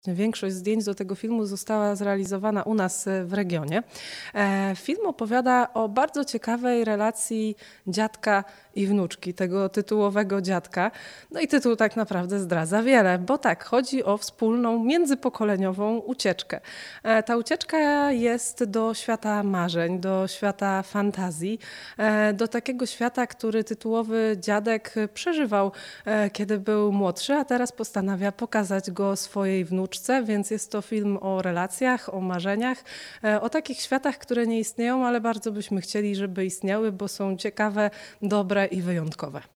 Większość zdjęć do tego filmu została zrealizowana u nas w regionie. Film opowiada o bardzo ciekawej relacji dziadka i wnuczki, tego tytułowego dziadka. No i tytuł tak naprawdę zdradza wiele, bo tak, chodzi o wspólną, międzypokoleniową ucieczkę. Ta ucieczka jest do świata marzeń, do świata fantazji, do takiego świata, który tytułowy dziadek przeżywał, kiedy był młodszy, a teraz postanawia pokazać go swojej wnuczce, więc jest to film o relacjach, o marzeniach, o takich światach, które nie istnieją, ale bardzo byśmy chcieli, żeby istniały, bo są ciekawe, dobre i wyjątkowe.